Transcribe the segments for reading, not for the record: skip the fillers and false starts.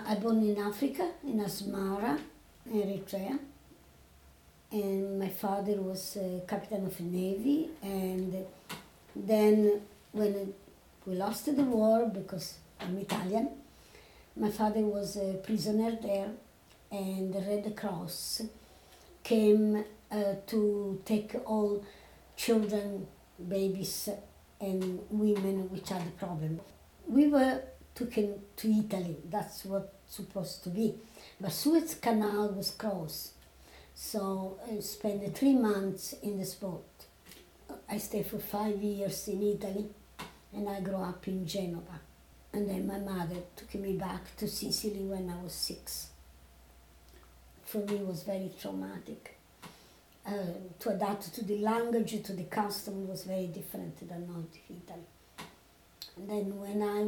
I born in Africa, in Asmara, Eritrea. And my father was captain of the Navy. And then when we lost the war, because I'm Italian, my father was a prisoner there, and the Red Cross came to take all children, babies, and women which had the problem. We were taken to Italy, that's what supposed to be. But Suez Canal was closed, so I spent 3 months in this boat. I stayed for 5 years in Italy, and I grew up in Genova. And then my mother took me back to Sicily when I was 6. For me, it was very traumatic. To adapt to the language, to the custom was very different than not Italy. And then when I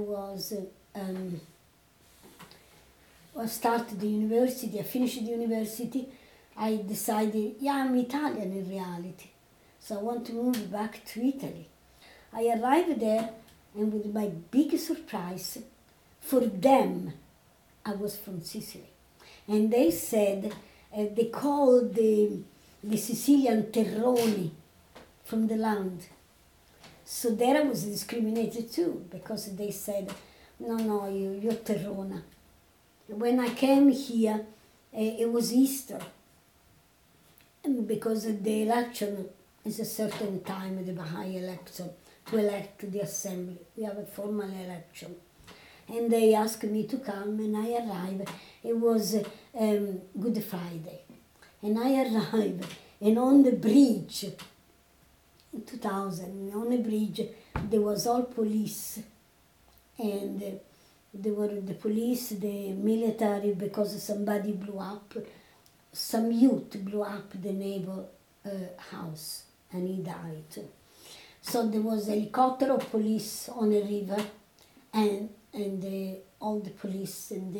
started the university, I finished the university, I decided, yeah, I'm Italian in reality. So I want to move back to Italy. I arrived there, and with my big surprise, for them, I was from Sicily. And they said, they called the Sicilian terroni from the land. So there I was discriminated too, because they said, no, you're terrona. When I came here, it was Easter, and because the election is a certain time, the Baha'i election, to elect the assembly. We have a formal election. And they asked me to come, and I arrived. It was Good Friday. And I arrived, and on the bridge, in 2000, on the bridge, there was all police. And there were the police, the military, because somebody blew up, some youth blew up the neighbor house, and he died. So there was a helicopter of police on the river, and all the police and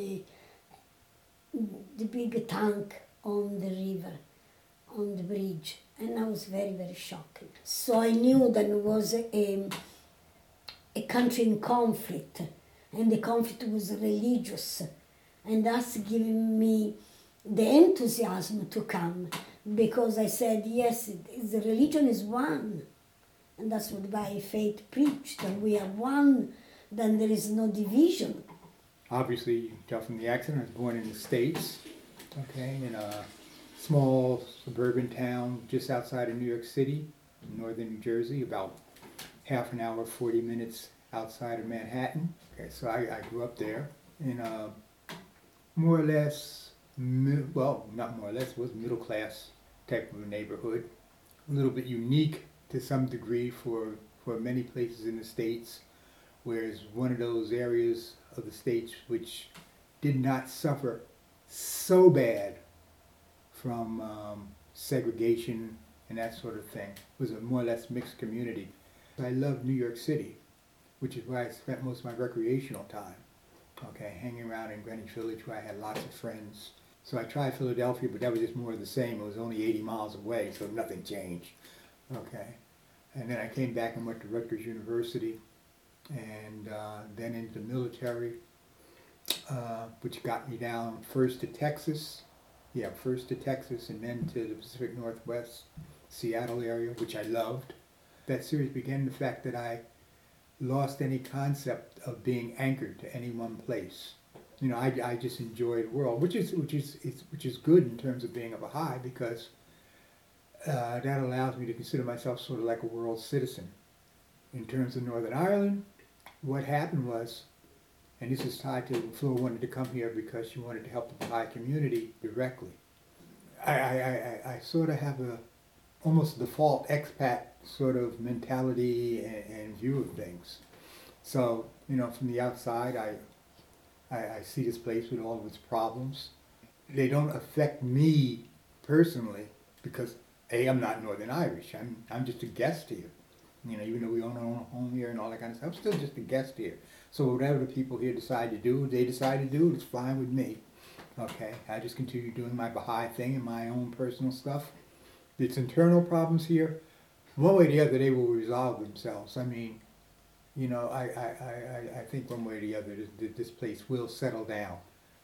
the big tank on the river, on the bridge. And I was very, very shocked. So I knew that it was a country in conflict, and the conflict was religious. And that's giving me the enthusiasm to come, because I said, yes, the religion is one. And that's what Baha'i Faith preached, that we are one, then there is no division. Obviously, you can tell from the accent, I was born in the States, okay, in a small suburban town just outside of New York City, in northern New Jersey, about half an hour, 40 minutes outside of Manhattan. Okay, so I grew up there in a more or less, well, not more or less, it was middle class type of a neighborhood. A little bit unique to some degree for many places in the States, whereas one of those areas of the States which did not suffer so bad from segregation and that sort of thing. It was a more or less mixed community. I love New York City, which is where I spent most of my recreational time, okay, hanging around in Greenwich Village, where I had lots of friends. So I tried Philadelphia, but that was just more of the same. It was only 80 miles away, so nothing changed. Okay, and then I came back and went to Rutgers University, and then into the military, which got me down first to Texas, and then to the Pacific Northwest, Seattle area, which I loved. That series began the fact that I lost any concept of being anchored to any one place. You know, I just enjoyed the world, which is good in terms of being a Baha'i, because that allows me to consider myself sort of like a world citizen. In terms of Northern Ireland, what happened was, and this is tied to Fleur wanted to come here because she wanted to help the Baha'i community directly. I sort of have almost default expat sort of mentality and view of things. So, you know, from the outside, I see this place with all of its problems. They don't affect me personally because, A, I'm not Northern Irish. I'm just a guest here. You know, even though we own our own home here and all that kind of stuff, I'm still just a guest here. So whatever the people here decide to do, they decide to do, it's fine with me. Okay, I just continue doing my Baha'i thing and my own personal stuff. Its internal problems here, one way or the other, they will resolve themselves. I mean, you know, I think one way or the other, this place will settle down.